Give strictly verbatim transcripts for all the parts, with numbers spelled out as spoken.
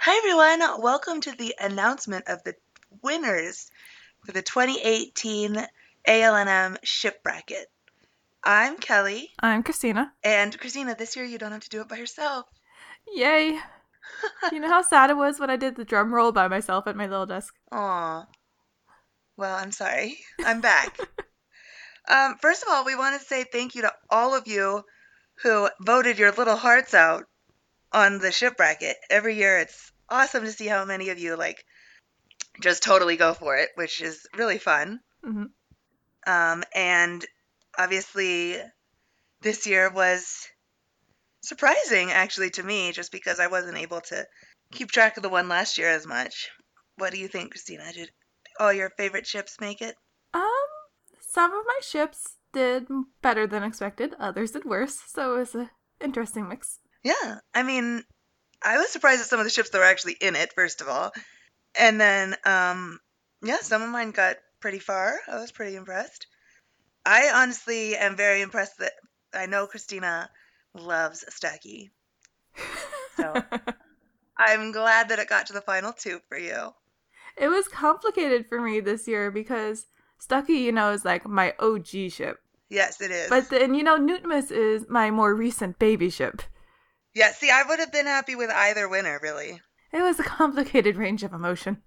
Hi everyone, welcome to the announcement of the winners for the twenty eighteen A L N M ship bracket. I'm Kelly. I'm Christina. And Christina, this year you don't have to do it by yourself. Yay! Do you know how sad it was when I did the drum roll by myself at my little desk? Aw. Well, I'm sorry. I'm back. um, first of all, we want to say thank you to all of you who voted your little hearts out on the ship bracket. Every year it's awesome to see how many of you like just totally go for it, which is really fun. Mm-hmm. Um, and obviously, this year was surprising, actually, to me, just because I wasn't able to keep track of the one last year as much. What do you think, Christina? Did all your favorite ships make it? Um, some of my ships did better than expected. Others did worse. So it was an interesting mix. Yeah, I mean, I was surprised at some of the ships that were actually in it, first of all. And then, um, yeah, some of mine got pretty far. I was pretty impressed. I honestly am very impressed that I know Christina loves Stucky. So I'm glad that it got to the final two for you. It was complicated for me this year because Stucky, you know, is like my O G ship. Yes, it is. But then, you know, Newtmas is my more recent baby ship. Yeah, see, I would have been happy with either winner, really. It was a complicated range of emotion.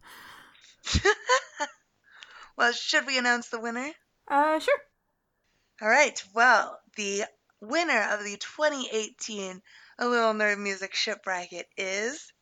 Well, should we announce the winner? Uh, sure. All right, well, the winner of the twenty eighteen A Little Nerd Music Ship Bracket is...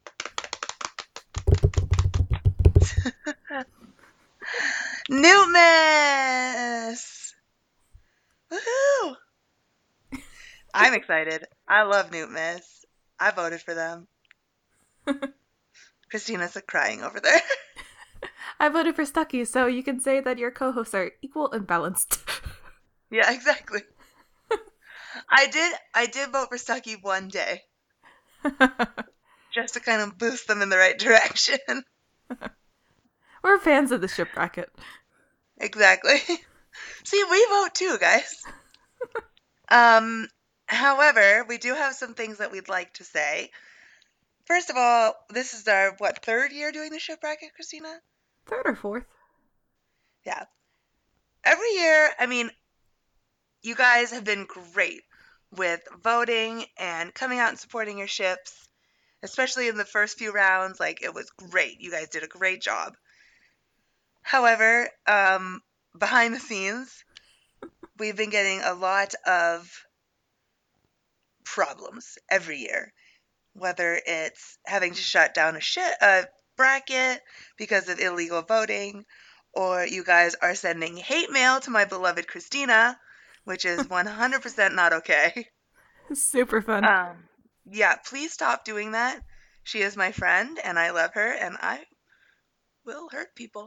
Newtmas! Woohoo! I'm excited. I love Newtmas. I voted for them. Christina's crying over there. I voted for Stucky, so you can say that your co-hosts are equal and balanced. Yeah, exactly. I did I did vote for Stucky one day. Just to kind of boost them in the right direction. We're fans of the ship bracket. Exactly. See, we vote too, guys. um, however, we do have some things that we'd like to say. First of all, this is our, what, third year doing the ship bracket, Christina? Third or fourth? Yeah. Every year, I mean, you guys have been great with voting and coming out and supporting your ships, especially in the first few rounds. Like, it was great. You guys did a great job. However, um, behind the scenes, we've been getting a lot of problems every year, whether it's having to shut down a, sh- a bracket because of illegal voting, or you guys are sending hate mail to my beloved Christina, which is one hundred percent not okay. Super fun. Um, yeah, please stop doing that. She is my friend, and I love her, and I will hurt people.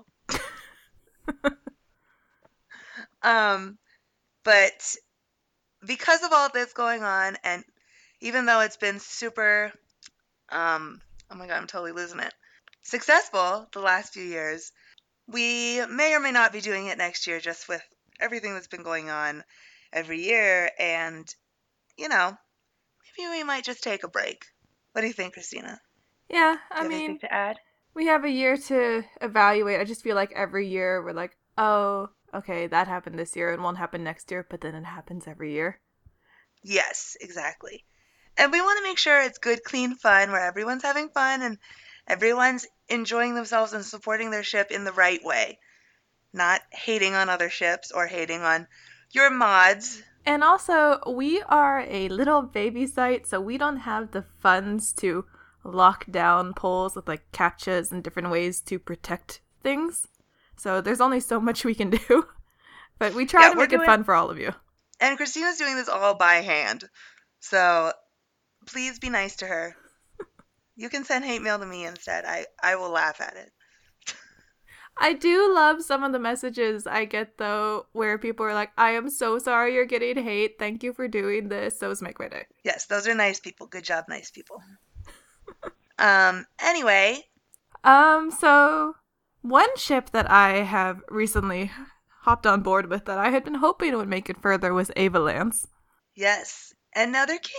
um, but because of all this going on, and even though it's been super, um, oh my god, I'm totally losing it, successful the last few years, we may or may not be doing it next year just with everything that's been going on every year, and, you know, maybe we might just take a break. What do you think, Christina? Yeah, Do I you have mean, anything to add? we have a year to evaluate. I just feel like every year we're like, oh, okay, that happened this year and won't happen next year, but then it happens every year. Yes, exactly. And we want to make sure it's good, clean fun where everyone's having fun and everyone's enjoying themselves and supporting their ship in the right way. Not hating on other ships or hating on your mods. And also, we are a little baby site, so we don't have the funds to lock down polls with like captchas and different ways to protect things. So there's only so much we can do. But we try Yeah, to we're make it doing- fun for all of you. And Christina's doing this all by hand. So please be nice to her. You can send hate mail to me instead. I, I will laugh at it. I do love some of the messages I get, though, where people are like, I am so sorry you're getting hate. Thank you for doing this. Those make my day. Yes, those are nice people. Good job, nice people. um. Anyway. Um, so one ship that I have recently hopped on board with that I had been hoping would make it further was Avalance. Yes. Another cannon.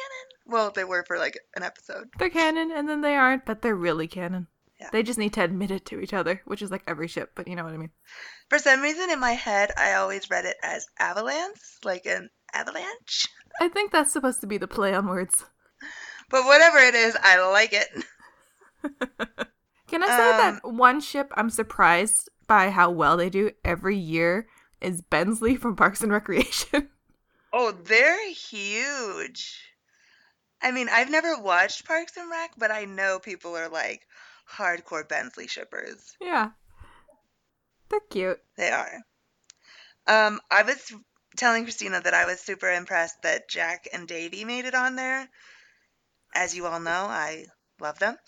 Well, they were for like an episode. They're canon, and then they aren't, but they're really canon. Yeah. They just need to admit it to each other, which is like every ship, but you know what I mean. For some reason in my head, I always read it as avalanche, like an avalanche. I think that's supposed to be the play on words. But whatever it is, I like it. Can I say Um, that one ship I'm surprised by how well they do every year is Bensley from Parks and Recreation? Oh, they're huge. I mean, I've never watched Parks and Rec, but I know people are like hardcore Bensley shippers. Yeah. They're cute. They are. Um, I was telling Christina that I was super impressed that Jack and Davy made it on there. As you all know, I love them.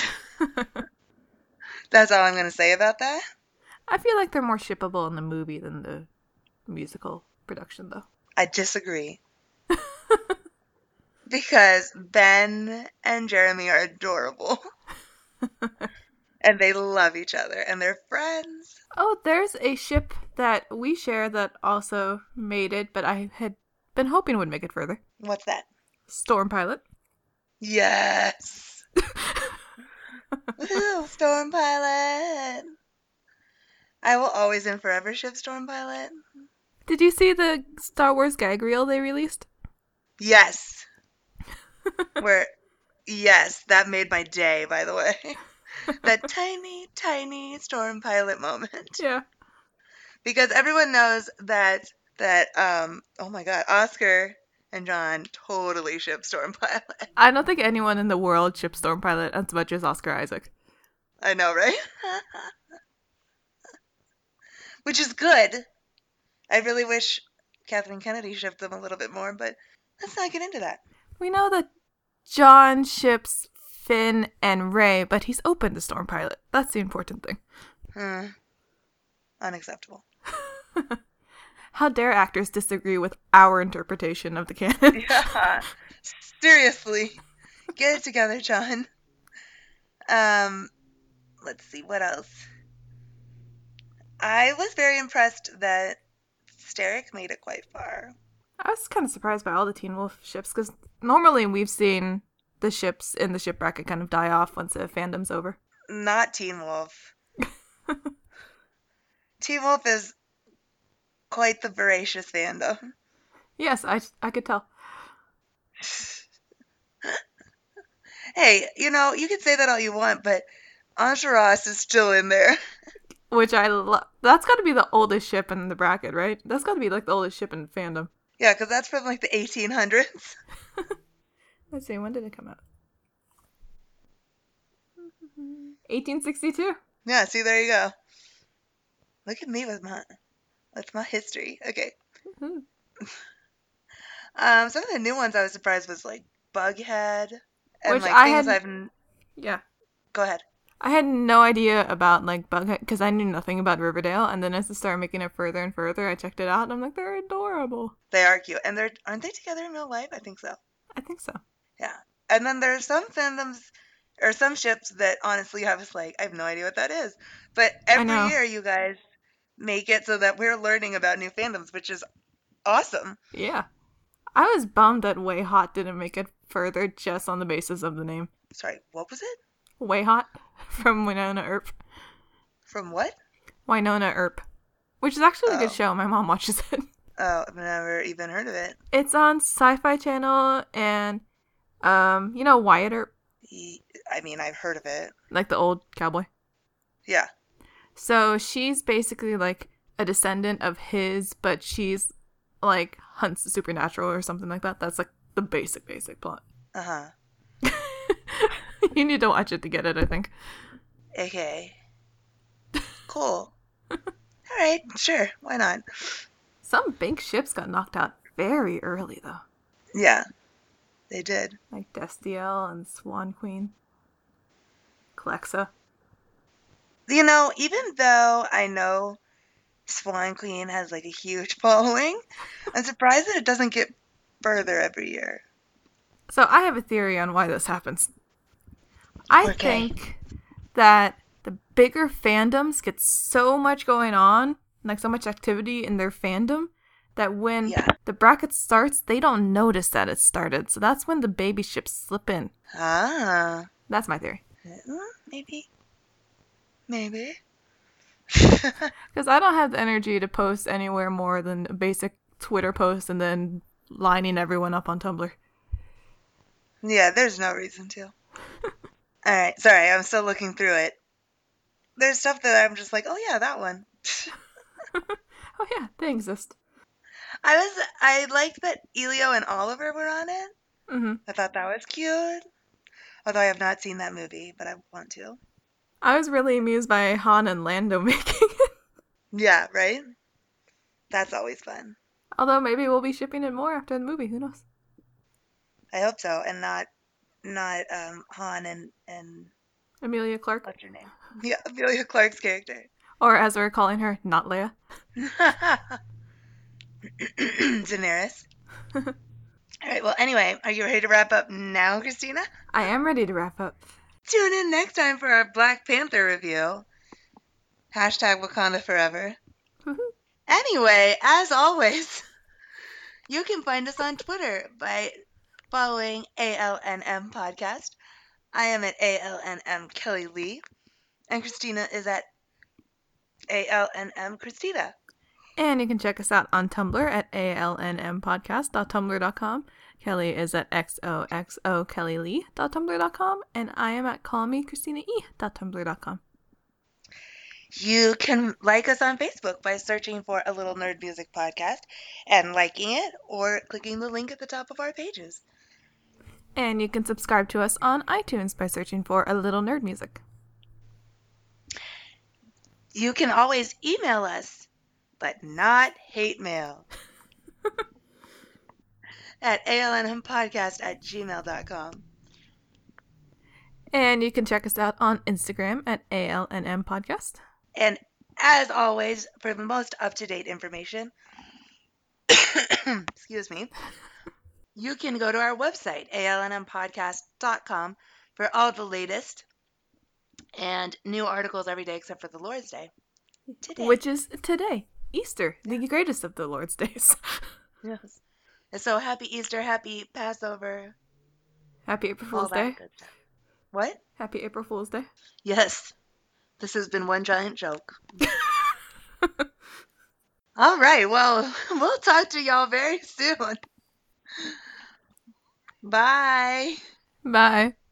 That's all I'm going to say about that. I feel like they're more shippable in the movie than the musical production, though. I disagree. Because Ben and Jeremy are adorable. And they love each other. And they're friends. Oh, there's a ship that we share that also made it, but I had been hoping would make it further. What's that? Storm Pilot. Yes. Woo, Storm Pilot. I will always and forever ship Storm Pilot. Did you see the Star Wars gag reel they released? Yes. Where, yes, that made my day, by the way. That tiny, tiny Storm Pilot moment. Yeah. Because everyone knows that, that, um, oh my god, Oscar and John totally ship Storm Pilot. I don't think anyone in the world ships Storm Pilot as much as Oscar Isaac. I know, right? Which is good. I really wish Kathleen Kennedy shipped them a little bit more, but let's not get into that. We know that John ships Finn and Rey, but he's open to Storm Pilot. That's the important thing. Hmm. Unacceptable. How dare actors disagree with our interpretation of the canon? Yeah. Seriously. Get it together, John. Um, let's see, what else? I was very impressed that Steric made it quite far. I was kind of surprised by all the Teen Wolf ships, because normally we've seen the ships in the ship bracket kind of die off once the fandom's over. Not Teen Wolf. Teen Wolf is quite the voracious fandom. Yes, I, I could tell. Hey, you know, you can say that all you want, but Enjolras is still in there. Which I love. That's got to be the oldest ship in the bracket, right? That's got to be like the oldest ship in fandom. Yeah, because that's from like the eighteen hundreds. Let's see, when did it come out? eighteen sixty-two. Yeah, see, there you go. Look at me with my, with my history. Okay. Mm-hmm. Um, some of the new ones I was surprised was like Bughead and Which like I things had- I've. n- Yeah. Go ahead. I had no idea about like Bughead because I knew nothing about Riverdale, and then as it started making it further and further, I checked it out, and I'm like, they're adorable. They are cute, and they're aren't they together in real life? I think so. I think so. Yeah. And then there's some fandoms or some ships that honestly I was like, I have no idea what that is. But every know. year you guys make it so that we're learning about new fandoms, which is awesome. Yeah. I was bummed that Way Hot didn't make it further just on the basis of the name. Sorry, what was it? Way Hot from Winona Earp. From what? Winona Earp. Which is actually a Oh. good show. My mom watches it. Oh, I've never even heard of it. It's on Sci-Fi Channel and, um, you know Wyatt Earp? Ye- I mean, I've heard of it. Like the old cowboy. Yeah. So she's basically like a descendant of his, but she's like hunts the supernatural or something like that. That's like the basic, basic plot. Uh-huh. You need to watch it to get it, I think. Okay. Cool. All right, sure. Why not? Some big ships got knocked out very early, though. Yeah, they did. Like Destiel and Swan Queen. Clexa. You know, even though I know Swan Queen has like a huge following, I'm surprised that it doesn't get further every year. So I have a theory on why this happens. I Okay. think that the bigger fandoms get so much going on, like so much activity in their fandom, that when Yeah. the bracket starts, they don't notice that it started. So that's when the baby ships slip in. Ah. That's my theory. Uh, maybe. Maybe. Because I don't have the energy to post anywhere more than a basic Twitter post and then lining everyone up on Tumblr. Yeah, there's no reason to. All right, sorry, I'm still looking through it. There's stuff that I'm just like, oh yeah, that one. Oh yeah, they exist. I was, I liked that Elio and Oliver were on it. Mm-hmm. I thought that was cute. Although I have not seen that movie, but I want to. I was really amused by Han and Lando making it. Yeah, right? That's always fun. Although maybe we'll be shipping it more after the movie. Who knows? I hope so, and not, not um, Han and and Emilia Clarke. what's her name? Yeah, Amelia Clark's character. Or as we're calling her, not Leia. Daenerys. All right, well, anyway, are you ready to wrap up now, Christina? I am ready to wrap up. Tune in next time for our Black Panther review. Hashtag Wakanda Forever. Anyway, as always, you can find us on Twitter by following A L N M Podcast. I am at A L N M Kelly Lee, and Christina is at A L N M Christina. And you can check us out on Tumblr at A L N M podcast dot tumblr dot com. Kelly is at X O X O Kelly Lee dot tumblr dot com, and I am at call me Christina E dot tumblr dot com. You can like us on Facebook by searching for A Little Nerd Music Podcast and liking it, or clicking the link at the top of our pages. And you can subscribe to us on iTunes by searching for A Little Nerd Music. You can always email us, but not hate mail, at A L N M podcast at gmail dot com. And you can check us out on Instagram at A L N M Podcast. And as always, for the most up-to-date information, excuse me, you can go to our website, A L N M podcast dot com, for all the latest and new articles every day except for the Lord's Day. Today. Which is today, Easter, yeah. The greatest of the Lord's days. Yes. And so happy Easter, happy Passover. Happy April Fool's Day. What? Happy April Fool's Day. Yes. This has been one giant joke. All right. Well, we'll talk to y'all very soon. Bye. Bye.